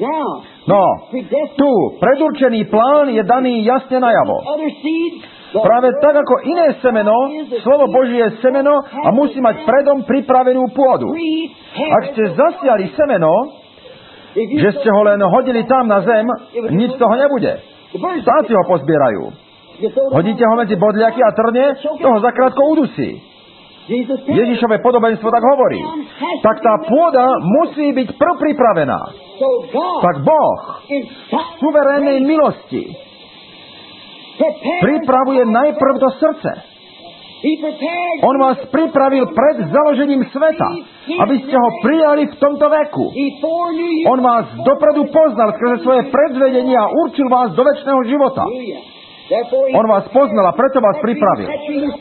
No, tu predurčený plán je daný jasne najavo. Práve tak ako iné semeno, slovo Božie je semeno a musí mať predom pripravenú pôdu. Ak ste zasiali semeno, že ste ho len hodili tam na zem, nič z toho nebude. Vtáci ho pozbierajú. Hodíte ho medzi bodliaky a trne, toho zakrátko udusí. Ježišové podobenstvo tak hovorí. Tak tá pôda musí byť pripravená. Tak Boh v suverénnej milosti pripravuje najprv do srdce. On vás pripravil pred založením sveta, aby ste ho prijali v tomto veku. On vás dopredu poznal skrze svoje predvedenie a určil vás do večného života. On vás poznal a preto vás pripravil.